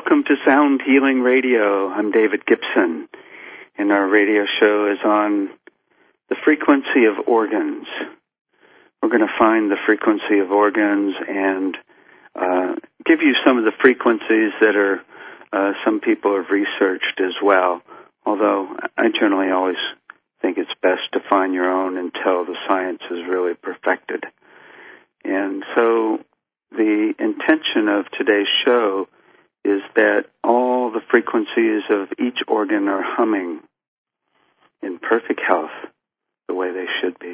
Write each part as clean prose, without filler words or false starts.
Welcome to Sound Healing Radio. I'm David Gibson, and our radio show is on the frequency of organs. We're going to find the frequency of organs and give you some of the frequencies that are some people have researched as well, although I generally always think it's best to find your own until the science is really perfected. And so the intention of today's show is that all the frequencies of each organ are humming in perfect health the way they should be.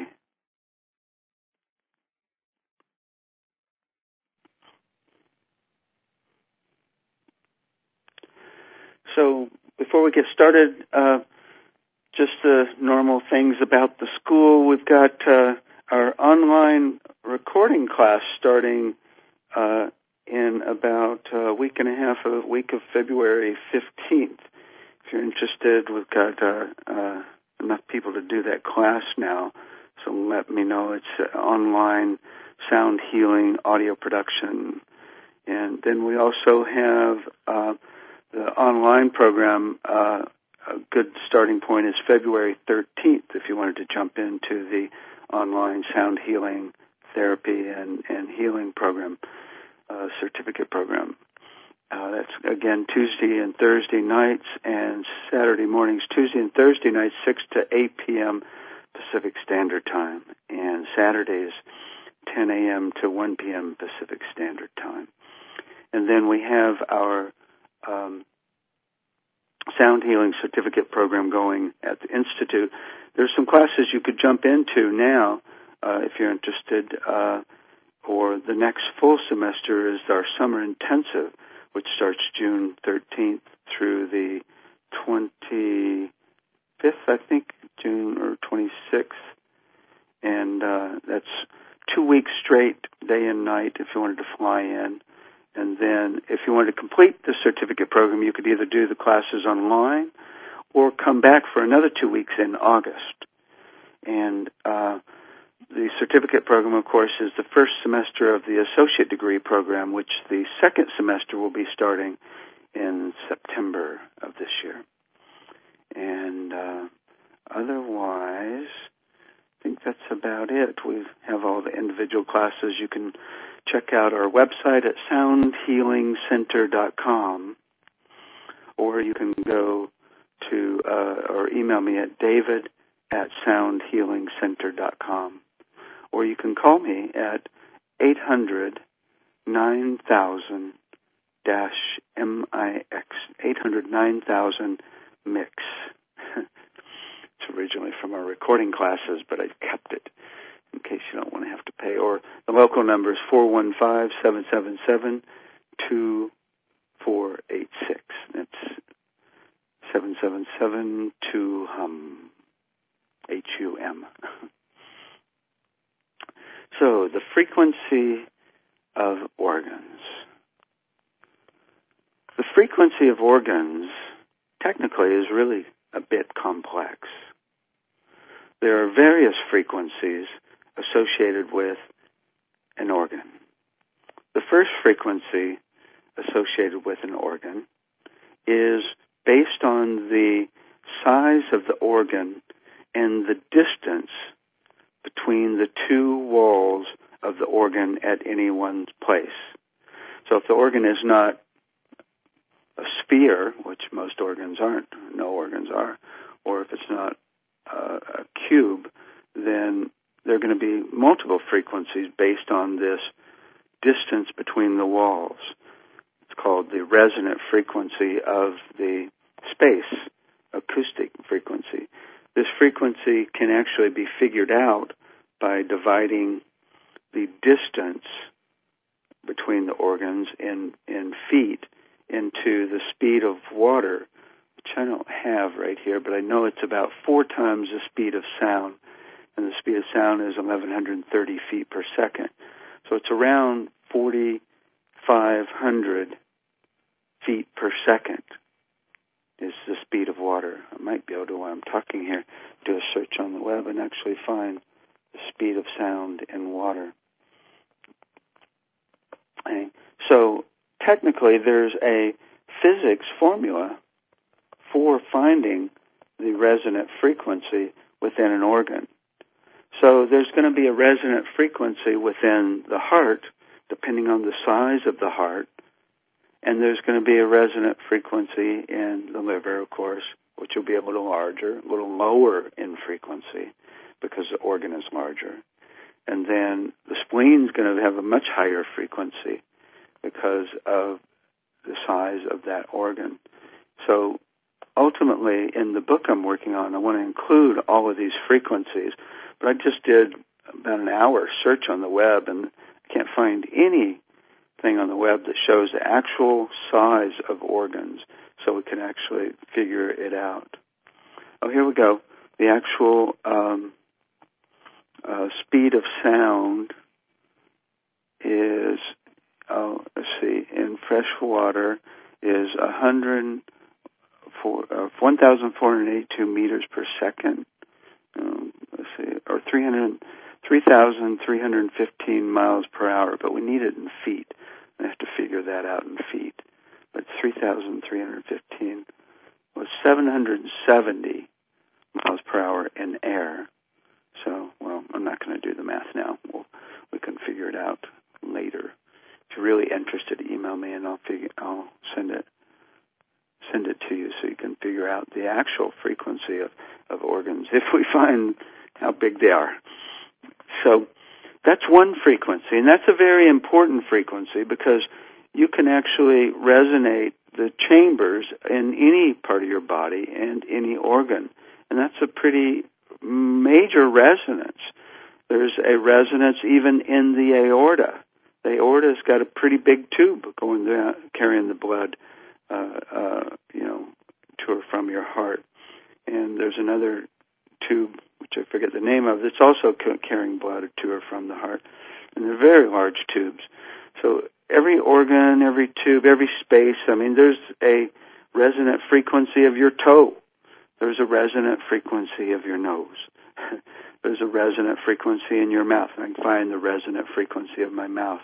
So before we get started, just the normal things about the school. We've got our online recording class starting in about a week and a half, a week of February 15th. If you're interested, we've got enough people to do that class now, so let me know. It's online sound healing, audio production. And then we also have the online program. A good starting point is February 13th if you wanted to jump into the online sound healing therapy and healing program, certificate program. That's, again, Tuesday and Thursday nights and Saturday mornings. Tuesday and Thursday nights, 6 to 8 p.m. Pacific Standard Time, and Saturdays, 10 a.m. to 1 p.m. Pacific Standard Time. And then we have our sound healing certificate program going at the Institute. There's some classes you could jump into now if you're interested, or the next full semester is our summer intensive, which starts June 13th through the 25th, I think, June or 26th. And that's 2 weeks straight, day and night, if you wanted to fly in. And then if you wanted to complete the certificate program, you could either do the classes online or come back for another 2 weeks in August. And the certificate program, of course, is the first semester of the associate degree program, which the second semester will be starting in September of this year. And otherwise, I think that's about it. We have all the individual classes. You can check out our website at soundhealingcenter.com, or you can go to or email me at david@soundhealingcenter.com, or you can call me at 800-9000-MIX, 800-9000-MIX. It's originally from our recording classes, but I kept it in case you don't want to have to pay. Or the local number is 415-777-2486. That's 777-2-HUM, H-U-M. So the frequency of organs. The frequency of organs technically is really a bit complex. There are various frequencies associated with an organ. The first frequency associated with an organ is based on the size of the organ and the distance between the two walls of the organ at any one place. So if the organ is not a sphere, which most organs aren't, no organs are, or if it's not a cube, then there are going to be multiple frequencies based on this distance between the walls. It's called the resonant frequency of the space, acoustic frequency. This frequency can actually be figured out by dividing the distance between the organs in feet into the speed of water, which I don't have right here, but I know it's about 4 times the speed of sound, and the speed of sound is 1,130 feet per second. So it's around 4,500 feet per second is the speed of water. I might be able to, while I'm talking here, do a search on the web and actually find the speed of sound in water. Okay. So technically there's a physics formula for finding the resonant frequency within an organ. So there's going to be a resonant frequency within the heart, depending on the size of the heart, and there's going to be a resonant frequency in the liver, of course, which will be a little larger, a little lower in frequency because the organ is larger. And then the spleen is going to have a much higher frequency because of the size of that organ. So ultimately, in the book I'm working on, I want to include all of these frequencies, but I just did about an hour search on the web, and I can't find anything on the web that shows the actual size of organs so we can actually figure it out. Oh, here we go. The actual speed of sound is, let's see, in fresh water is 1,482 meters per second. Let's see, or 3,315 miles per hour, but we need it in feet. I have to figure that out in feet. But 3,315 was 770 miles per hour in air. So, well, I'm not going to do the math now. We can figure it out later. If you're really interested, email me and I'll send it to you so you can figure out the actual frequency of organs if we find how big they are. So that's one frequency, and that's a very important frequency because you can actually resonate the chambers in any part of your body and any organ, and that's a pretty major resonance. There's a resonance even in the aorta. The aorta's got a pretty big tube going down, carrying the blood, to or from your heart. And there's another tube, which I forget the name of, that's also carrying blood to or from the heart. And they're very large tubes. So every organ, every tube, every space, there's a resonant frequency of your toe. There's a resonant frequency of your nose. There's a resonant frequency in your mouth. I can find the resonant frequency of my mouth.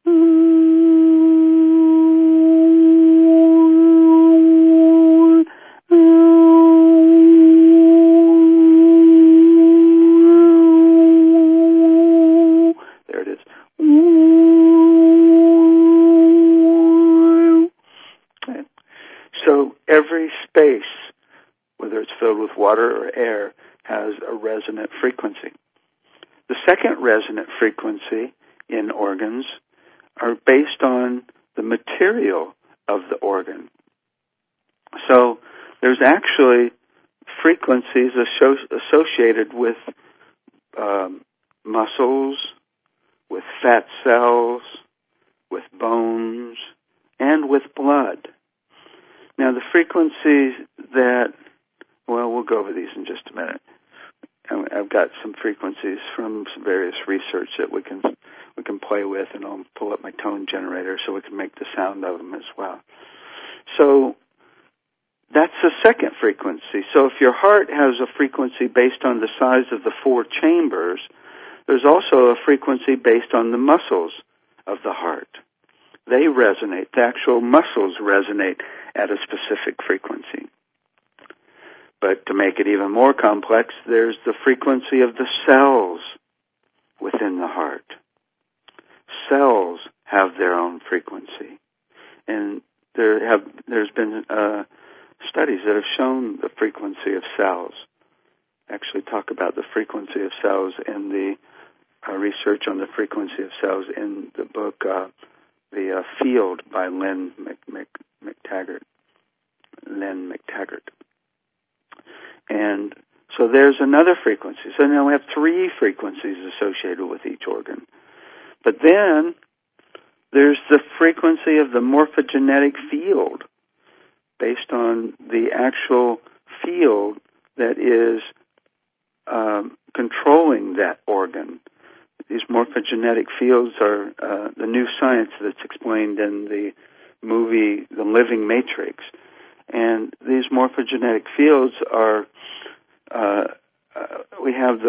There it is. Okay. So every space, whether it's filled with water or air, has a resonant frequency. The second resonant frequency in organs are based on the material of the organ. So there's actually frequencies associated with muscles, with fat cells, with bones, and with blood. Now the frequencies that, well, we'll go over these in just a minute. I've got some frequencies from some various research that we can play with, and I'll pull up my tone generator so we can make the sound of them as well. So that's the second frequency. So if your heart has a frequency based on the size of the four chambers, there's also a frequency based on the muscles of the heart. They resonate. The actual muscles resonate at a specific frequency. But to make it even more complex, there's the frequency of the cells within the heart. Cells have their own frequency. And there's been studies that have shown the frequency of cells. Actually talk about the frequency of cells in the research on the frequency of cells in the book The Field by Lynn McTaggart. And so there's another frequency. So now we have three frequencies associated with each organ. But then there's the frequency of the morphogenetic field based on the actual field that is controlling that organ. These morphogenetic fields are the new science that's explained in the movie The Living Matrix. And these morphogenetic fields are, we have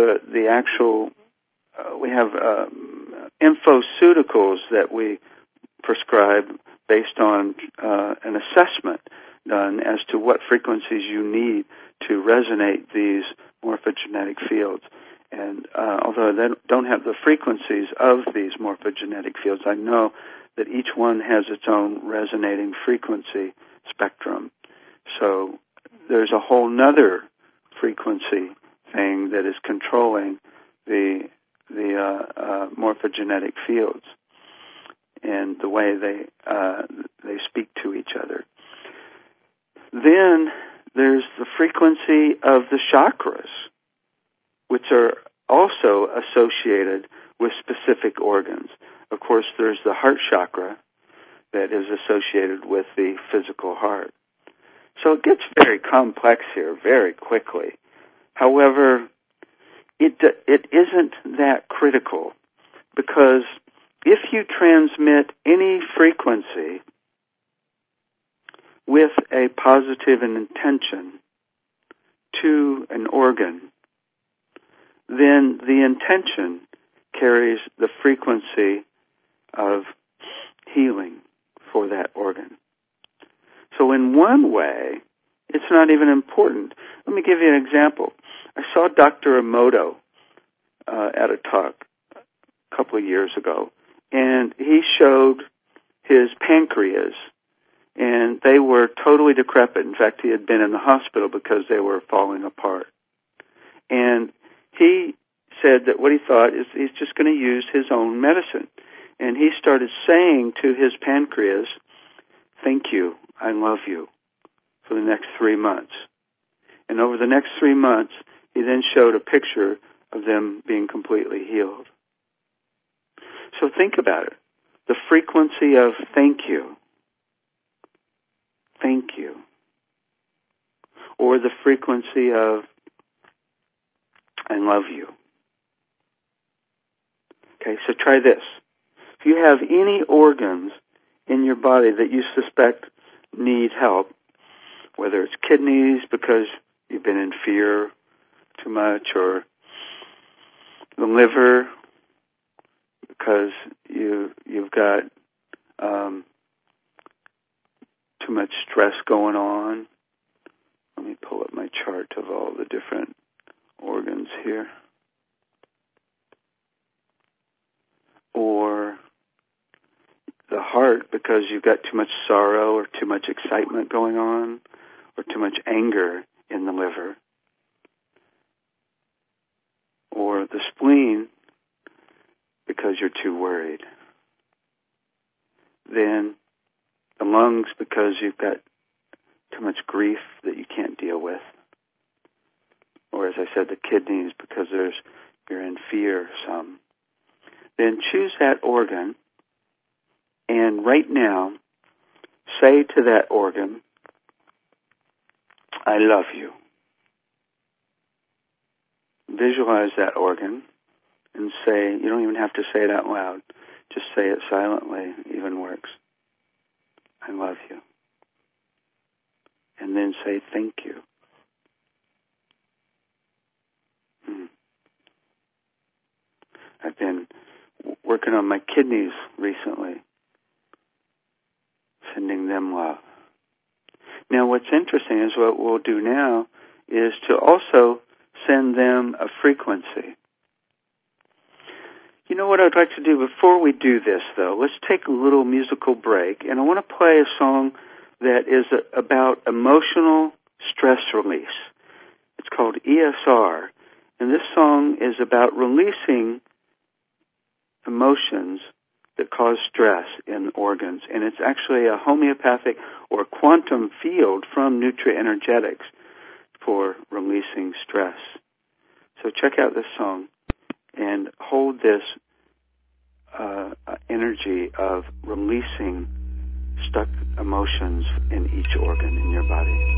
we have infoceuticals that we prescribe based on an assessment done as to what frequencies you need to resonate these morphogenetic fields. And although they don't have the frequencies of these morphogenetic fields, I know that each one has its own resonating frequency spectrum. So there's a whole nother frequency thing that is controlling the morphogenetic fields and the way they speak to each other. Then there's the frequency of the chakras, which are also associated with specific organs. Of course, there's the heart chakra that is associated with the physical heart. So it gets very complex here very quickly. However, it isn't that critical, because if you transmit any frequency with a positive intention to an organ, then the intention carries the frequency of healing for that organ. So in one way, it's not even important. Let me give you an example. I saw Dr. Emoto at a talk a couple of years ago, and he showed his pancreas, and they were totally decrepit. In fact, he had been in the hospital because they were falling apart. And he said that what he thought is he's just going to use his own medicine. And he started saying to his pancreas, "Thank you, I love you," for the next 3 months. And over the next 3 months, he then showed a picture of them being completely healed. So think about it. The frequency of thank you, or the frequency of I love you. Okay, so try this. If you have any organs in your body that you suspect need help, whether it's kidneys because you've been in fear too much, or the liver because you've got too much stress going on. Let me pull up my chart of all the different organs here. Or the heart because you've got too much sorrow or too much excitement going on, or too much anger in the liver. Or the spleen because you're too worried. Then the lungs because you've got too much grief that you can't deal with. Or as I said, the kidneys because you're in fear some. Then choose that organ, and right now say to that organ, I love you. Visualize that organ and say, you don't even have to say it out loud, just say it silently, even works. I love you. And then say thank you. I've been working on my kidneys recently, sending them love. Now what's interesting is what we'll do now is to also send them a frequency. You know what I'd like to do before we do this, though? Let's take a little musical break, and I want to play a song that is about emotional stress release. It's called ESR, and this song is about releasing emotions that cause stress in organs, and it's actually a homeopathic or quantum field from Nutra-Energetics for releasing stress. So check out this song and hold this energy of releasing stuck emotions in each organ in your body.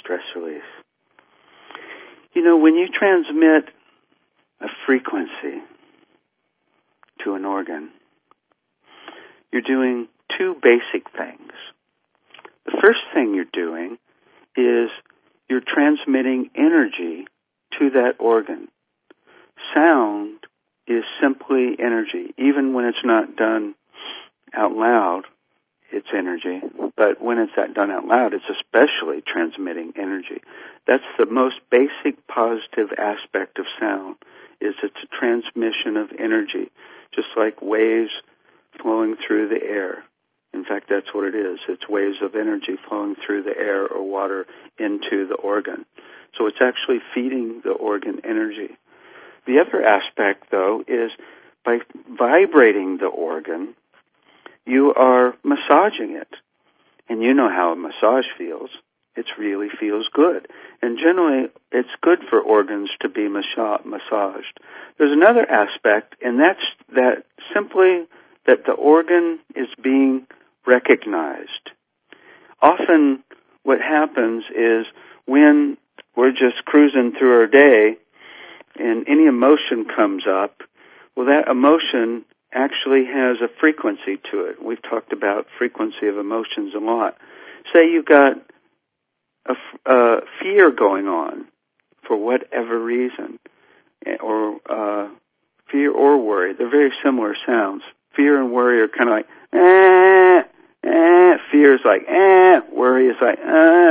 stress release. You know, when you transmit a frequency to an organ, you're doing two basic things. The first thing you're doing is you're transmitting energy to that organ. Sound is simply energy. Even when it's not done out loud, it's energy. But when it's done out loud, it's especially transmitting energy. That's the most basic positive aspect of sound, is it's a transmission of energy, just like waves flowing through the air. In fact, that's what it is. It's waves of energy flowing through the air or water into the organ. So it's actually feeding the organ energy. The other aspect, though, is by vibrating the organ, you are massaging it. And you know how a massage feels. It really feels good. And generally, it's good for organs to be massaged. There's another aspect, and that's that simply that the organ is being recognized. Often what happens is when we're just cruising through our day and any emotion comes up, well, that emotion actually has a frequency to it. We've talked about frequency of emotions a lot. Say you've got a fear going on for whatever reason, or fear or worry. They're very similar sounds. Fear and worry are kind of like, fear is like, worry is like,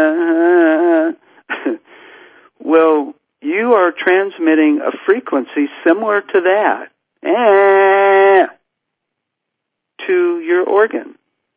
Well, you are transmitting a frequency similar to that to your organ.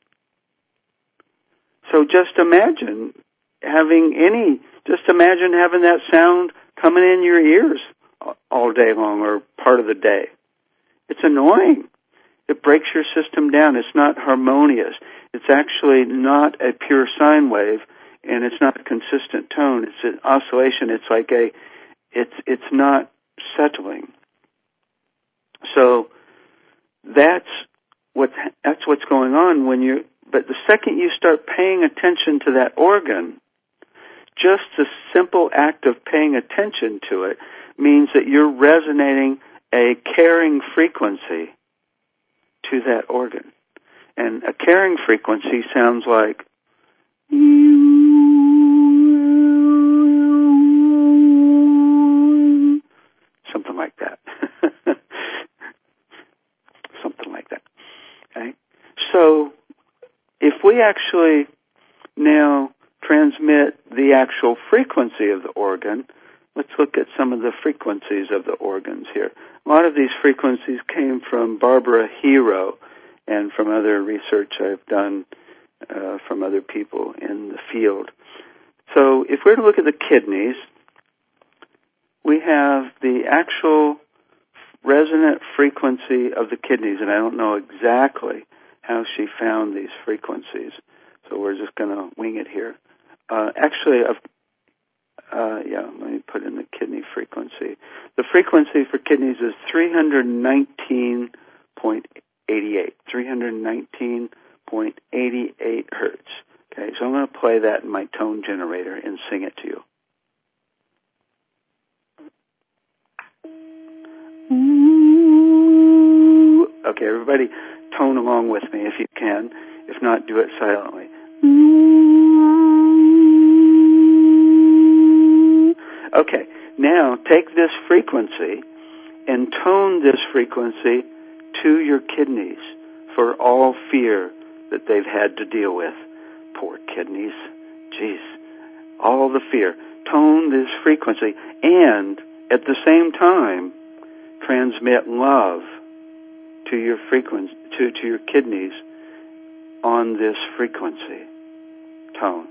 So just imagine having that sound coming in your ears all day long or part of the day. It's annoying. It breaks your system down. It's not harmonious. It's actually not a pure sine wave, and it's not a consistent tone. It's an oscillation. It's like it's not settling. So that's what's going on but the second you start paying attention to that organ, just the simple act of paying attention to it means that you're resonating a caring frequency to that organ. And a caring frequency sounds like something like that. Something like that. Okay? So if we actually now transmit the actual frequency of the organ, let's look at some of the frequencies of the organs here. A lot of these frequencies came from Barbara Hero and from other research I've done from other people in the field. So if we're to look at the kidneys, we have the actual resonant frequency of the kidneys, and I don't know exactly how she found these frequencies, so we're just going to wing it here. Let me put in the kidney frequency. The frequency for kidneys is 319.88. 319.88 hertz. Okay, so I'm going to play that in my tone generator and sing it to you. Okay, everybody tone along with me if you can. If not, do it silently. Okay, now take this frequency and tone this frequency to your kidneys for all fear that they've had to deal with. Poor kidneys. Jeez. All the fear. Tone this frequency and at the same time transmit love to your frequency, to your kidneys on this frequency tone.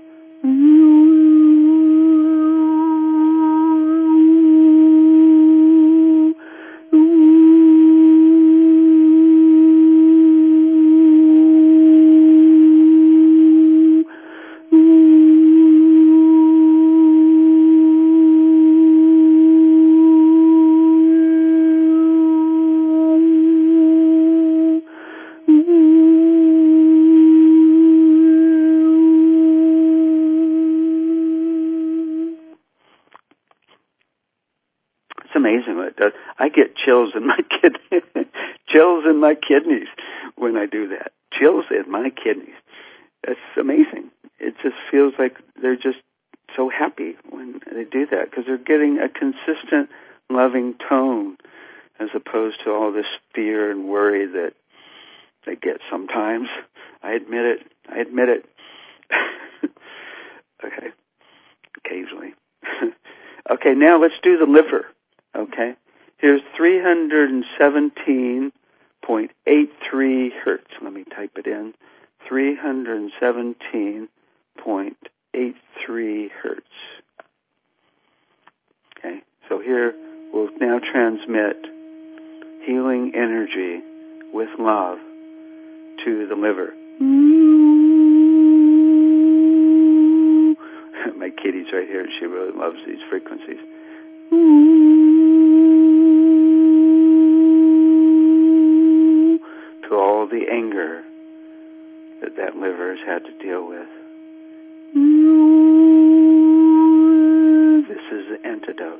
amazing what it does. I get chills in my chills in my kidneys when I do that. Chills in my kidneys. It's amazing. It just feels like they're just so happy when they do that because they're getting a consistent, loving tone as opposed to all this fear and worry that they get sometimes. I admit it. Okay. Occasionally. Okay, now let's do the liver. Okay. Here's 317.83 hertz. Let me type it in. 317.83 hertz. Okay. So here we'll now transmit healing energy with love to the liver. My kitty's right here. She really loves these frequencies. To all the anger that liver has had to deal with. This is the antidote.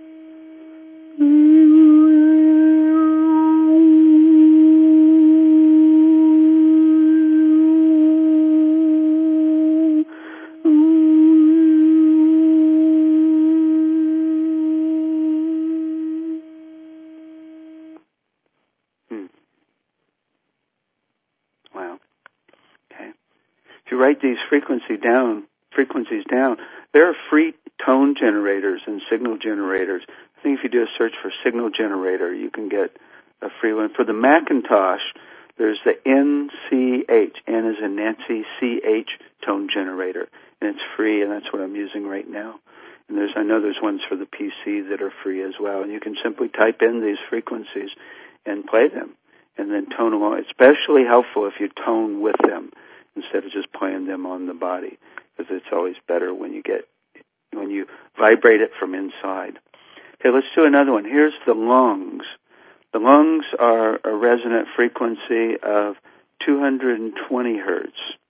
Wow. Okay. If you write these frequencies down, there are free tone generators and signal generators. I think if you do a search for signal generator, you can get a free one. For the Macintosh, there's the NCH, N as in Nancy, CH tone generator, and it's free, and that's what I'm using right now. And I know there's ones for the PC that are free as well, and you can simply type in these frequencies and play them, and then tone along. It's especially helpful if you tone with them instead of just playing them on the body, because it's always better when you vibrate it from inside. Okay, let's do another one. Here's the lungs. The lungs are a resonant frequency of 220 hertz.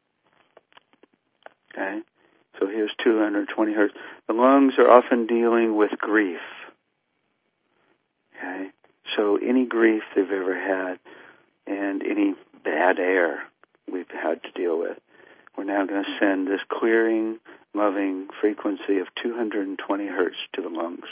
Okay, so here's 220 hertz. The lungs are often dealing with grief. Okay, so any grief they've ever had and any bad air we've had to deal with, we're now going to send this clearing, loving frequency of 220 hertz to the lungs.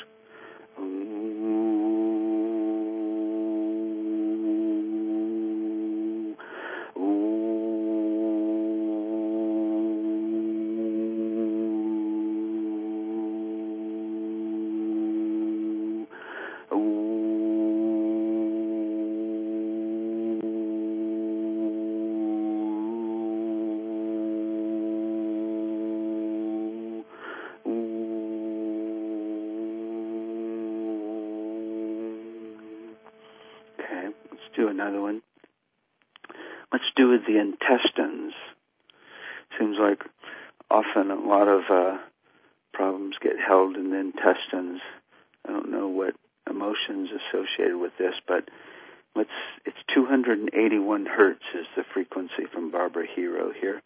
Do another one. Let's do with the intestines. Seems like often a lot of problems get held in the intestines. I don't know what emotions associated with this, but it's 281 hertz is the frequency from Barbara Hero here.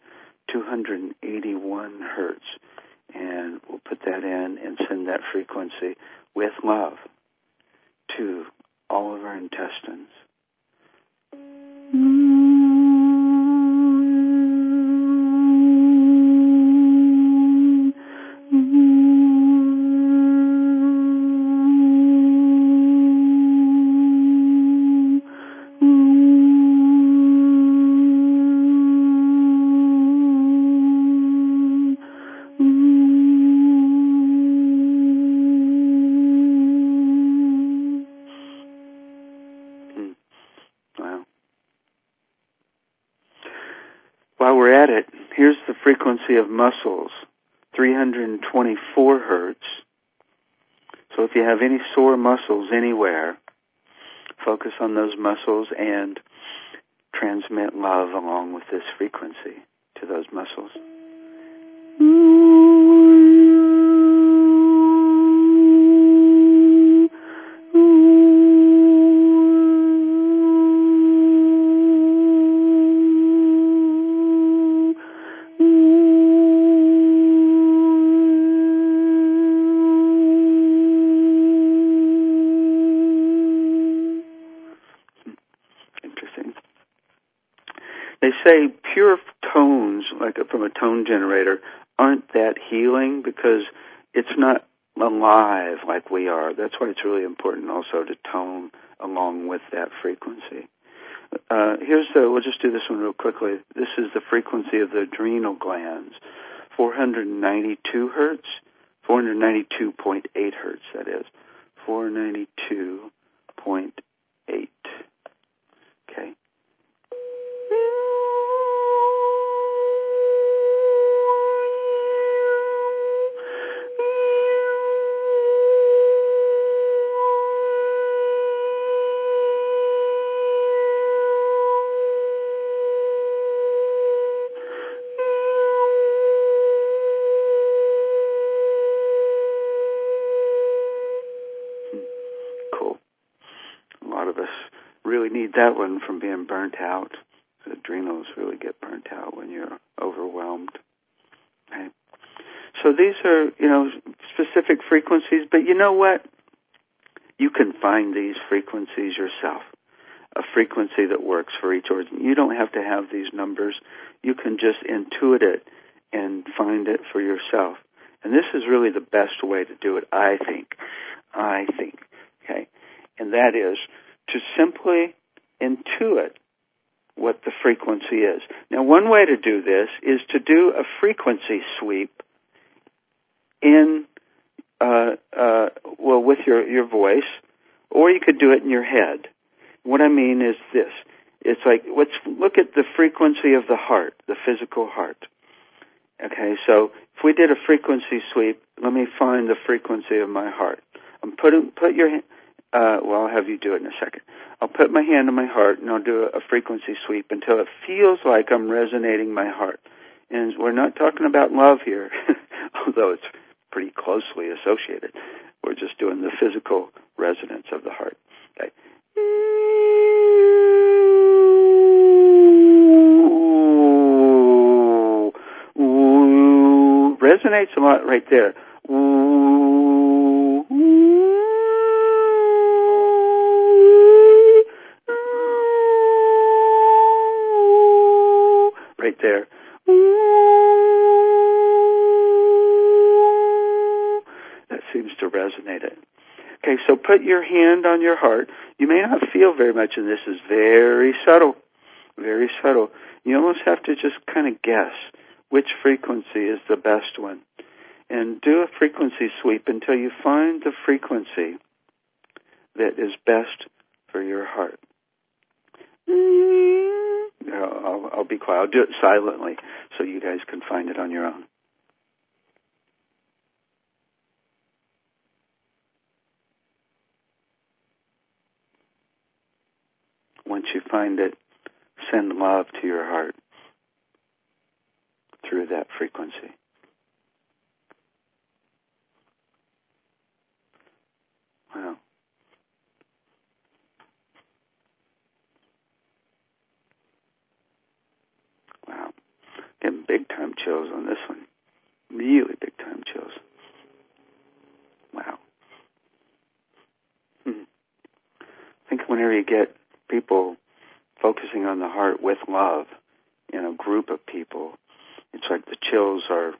281 hertz. And we'll put that in and send that frequency with love to all of our intestines. While we're at it, here's the frequency of muscles, 324 hertz. So if you have any sore muscles anywhere, focus on those muscles and transmit love along with this frequency to those muscles. say pure tones, like from a tone generator, aren't that healing because it's not alive like we are. That's why it's really important also to tone along with that frequency. We'll just do this one real quickly. This is the frequency of the adrenal glands, 492 hertz, 492.8 hertz, that is, 492.8. Okay. Cool. A lot of us really need that one from being burnt out. The adrenals really get burnt out when you're overwhelmed. Okay. So these are, specific frequencies, but you know what? You can find these frequencies yourself, a frequency that works for each organ. You don't have to have these numbers. You can just intuit it and find it for yourself. And this is really the best way to do it, I think. Okay? And that is to simply intuit what the frequency is. Now, one way to do this is to do a frequency sweep with your voice, or you could do it in your head. What I mean is this. It's like, let's look at the frequency of the heart, the physical heart. Okay, so if we did a frequency sweep, let me find the frequency of my heart. I'll have you do it in a second. I'll put my hand on my heart and I'll do a frequency sweep until it feels like I'm resonating my heart. And we're not talking about love here, although it's pretty closely associated. We're just doing the physical resonance of the heart. Okay. Ooh, resonates a lot right there. Ooh, right there. That seems to resonate it. Okay, so put your hand on your heart. You may not feel very much, and this is very subtle, very subtle. You almost have to just kind of guess which frequency is the best one. And do a frequency sweep until you find the frequency that is best for your heart. I'll be quiet. I'll do it silently so you guys can find it on your own. Once you find it, send love to your heart through that frequency. Wow. Wow. Getting big-time chills on this one. Really big-time chills. Wow. I think whenever you get people focusing on the heart with love in a group of people, it's like the chills are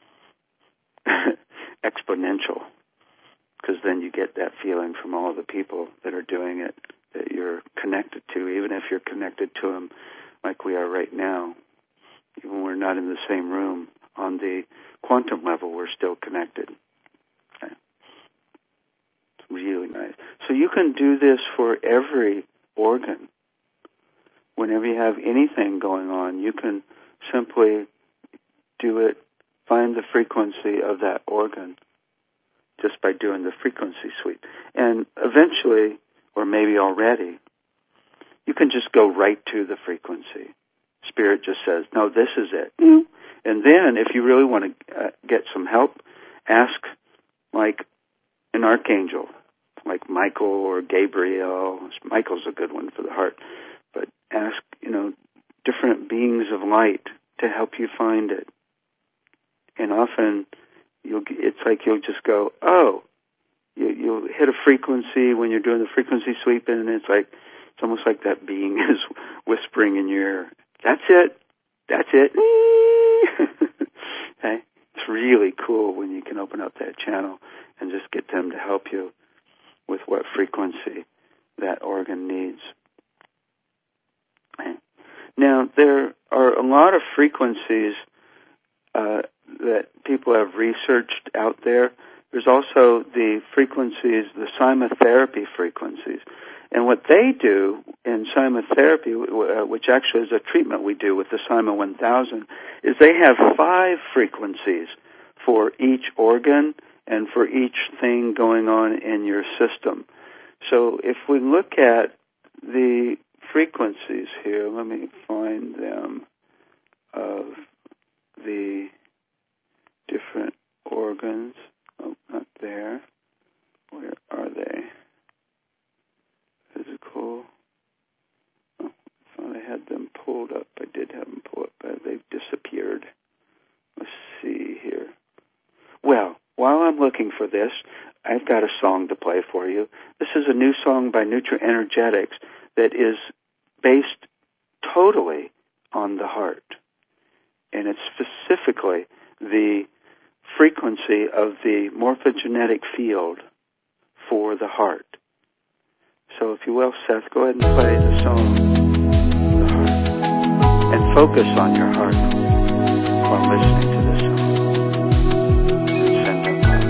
exponential, because then you get that feeling from all the people that are doing it that you're connected to, even if you're connected to them like we are right now. Even when we're not in the same room, on the quantum level, we're still connected. Okay. It's really nice. So you can do this for every organ. Whenever you have anything going on, you can simply do it, find the frequency of that organ just by doing the frequency sweep. And eventually, or maybe already, you can just go right to the frequency. Spirit just says, no, this is it. And then, if you really want to get some help, ask like an archangel, like Michael or Gabriel. Michael's a good one for the heart. But ask, different beings of light to help you find it. And often, it's like you'll just go, oh, you'll hit a frequency when you're doing the frequency sweep, and it's almost like that being is whispering in your ear, That's it. That's it. Okay? It's really cool when you can open up that channel and just get them to help you with what frequency that organ needs. Okay? Now, there are a lot of frequencies that people have researched out there. There's also the frequencies, the cymotherapy frequencies. And what they do in cymotherapy, which actually is a treatment we do with the Cyma 1000, is they have 5 frequencies for each organ and for each thing going on in your system. So if we look at the frequencies here, let me find them, of the different organs. Oh, not there. Where are they? Physical. Oh, I thought I had them pulled up. I did have them pulled up, but they've disappeared. Let's see here. Well, while I'm looking for this, I've got a song to play for you. This is a new song by NutraEnergetics that is based totally on the heart. And it's specifically the frequency of the morphogenetic field for the heart. So if you will, Seth, go ahead and play the song, The Heart, and focus on your heart while listening to this song. And send them out.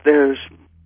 there's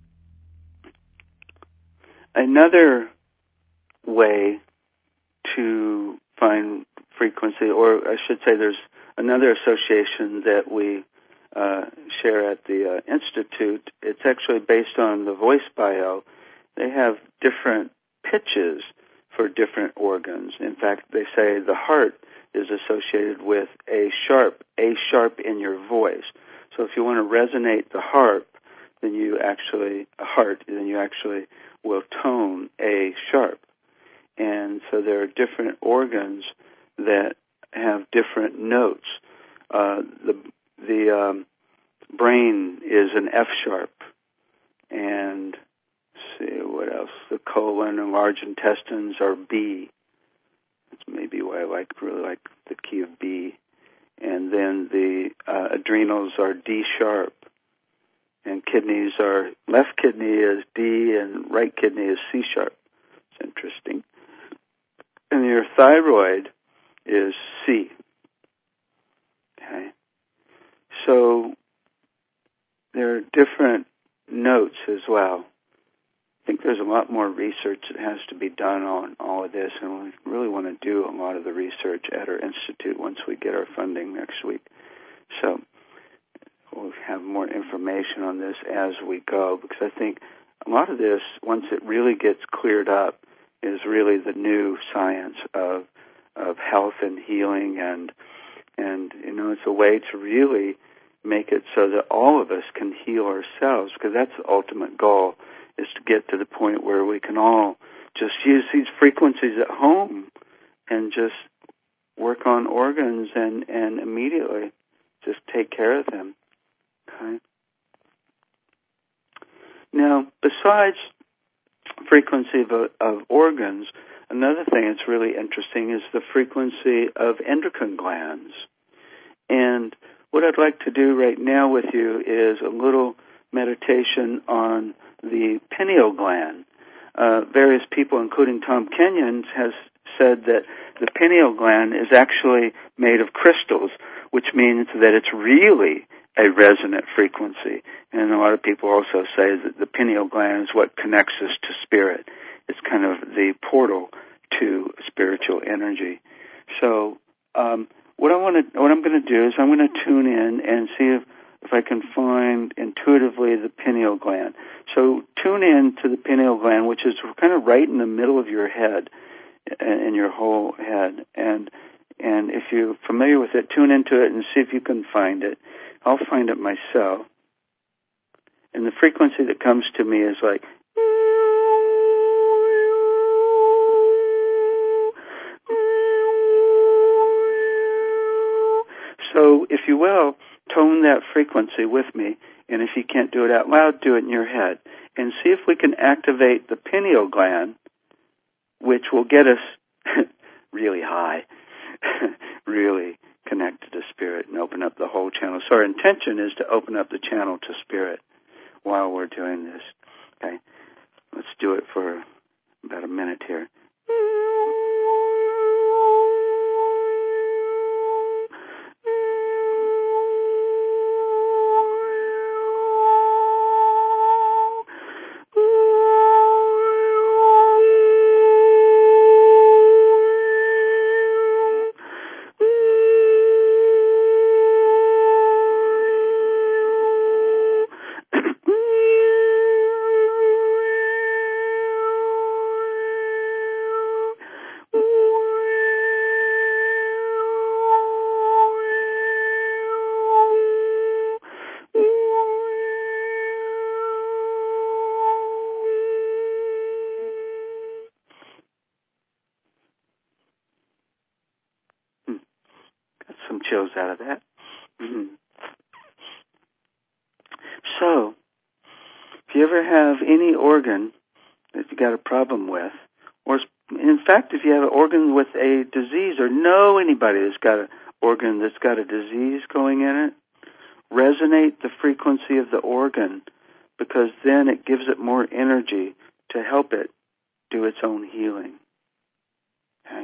another way to find frequency, or I should say there's another association that we share at the Institute. It's actually based on the voice bio. They have different pitches for different organs. In fact, they say the heart is associated with A sharp in your voice. So if you want to resonate the harp, then you actually will tone A sharp. And so there are different organs that have different notes. The brain is an F sharp, and let's see what else. The colon and large intestines are B. That's maybe why I really like the key of B. And then the adrenals are D sharp, and kidneys are, left kidney is D and right kidney is C sharp. It's interesting. And your thyroid is C. Okay. So there are different notes as well. I think there's a lot more research that has to be done on all of this, and we really want to do a lot of the research at our institute once we get our funding next week. So we'll have more information on this as we go, because I think a lot of this, once it really gets cleared up, is really the new science of health and healing, and it's a way to really make it so that all of us can heal ourselves, because that's the ultimate goal, is to get to the point where we can all just use these frequencies at home and just work on organs and immediately just take care of them. Okay. Now, besides frequency of organs, another thing that's really interesting is the frequency of endocrine glands. And what I'd like to do right now with you is a little meditation on the pineal gland. Various people, including Tom Kenyon, has said that the pineal gland is actually made of crystals, which means that it's really a resonant frequency. And a lot of people also say that the pineal gland is what connects us to spirit. It's kind of the portal to spiritual energy. So what I'm going to do is I'm going to tune in and see if I can find intuitively the pineal gland. So tune in to the pineal gland, which is kind of right in the middle of your head, in your whole head. And if you're familiar with it, tune into it and see if you can find it. I'll find it myself. And the frequency that comes to me is like, so if you will, tone that frequency with me, and if you can't do it out loud, do it in your head, and see if we can activate the pineal gland, which will get us really high, really connected to spirit and open up the whole channel. So our intention is to open up the channel to spirit while we're doing this. Okay, let's do it for about a minute here. Some chills out of that. So, if you ever have any organ that you got a problem with, or in fact, if you have an organ with a disease or know anybody that's got an organ that's got a disease going in it, resonate the frequency of the organ, because then it gives it more energy to help it do its own healing. Okay?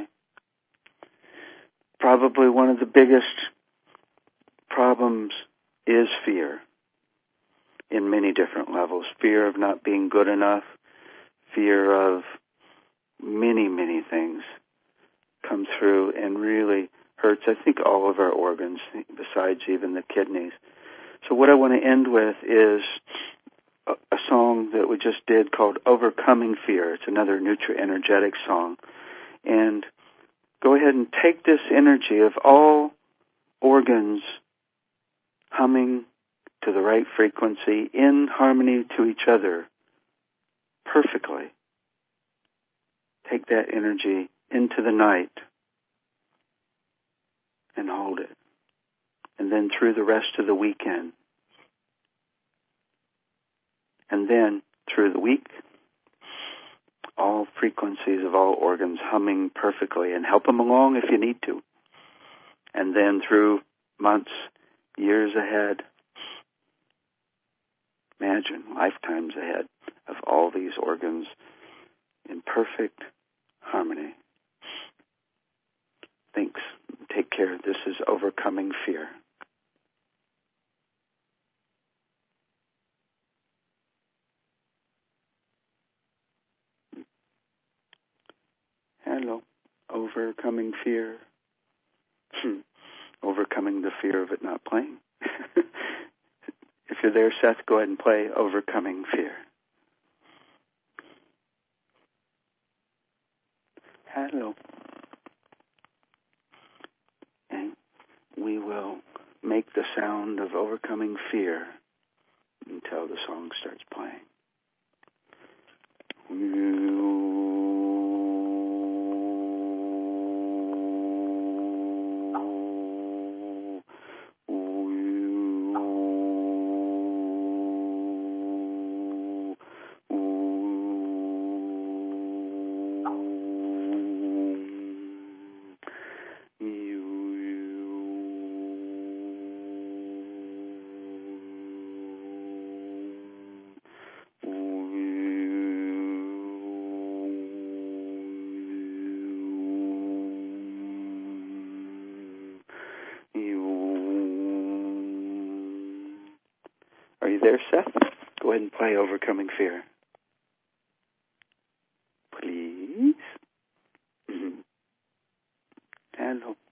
Probably one of the biggest problems is fear. in many different levels. Fear of not being good enough, fear of many, many things come through and really hurts, I think, all of our organs, besides even the kidneys. So what I want to end with is a song that we just did called Overcoming Fear. It's another Nutra-Energetic song. And go ahead and take this energy of all organs humming to the right frequency, in harmony to each other, perfectly. Take that energy into the night and hold it. And then through the rest of the weekend. And then through the week, all frequencies of all organs humming perfectly, and help them along if you need to. And then through months, years ahead, imagine lifetimes ahead of all these organs in perfect harmony. Thanks. Take care. This is Overcoming Fear. Hello. Overcoming fear. Overcoming the fear of it not playing. If you're there, Seth, go ahead and play Overcoming Fear. Hello. And we will make the sound of overcoming fear until the song starts playing. Are you there, Seth? Go ahead and play Overcoming Fear. Please. Hello.